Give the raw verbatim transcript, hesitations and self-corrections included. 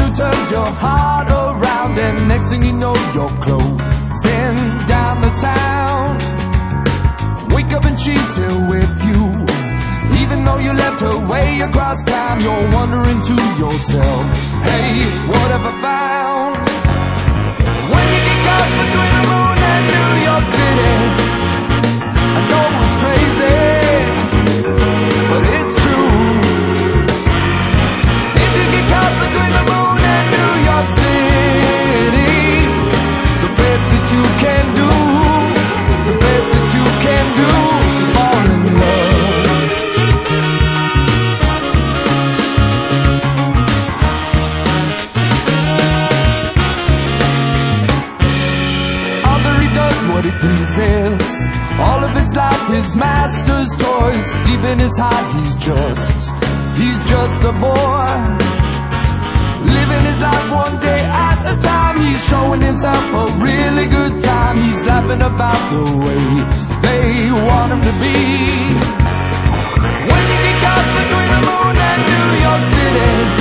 turns your heart around, and next thing you know you're closing down the town. Wake up and she's still with you, even though you left her way across time. You're wondering to yourself, hey, what have I found? When you get caught between the moon and New York City, I know it's crazy, but it's true. If you get caught between the moon and New York City, the best that you can do, the best that you can do is fall in love. Although he does what he pleases, all of his life his master's toys. Deep in his heart he's just, he's just a boy, living his life one day at a time. He's showing himself a really good time. He's laughing about the way they want him to be. When you get caught between the moon and New York City,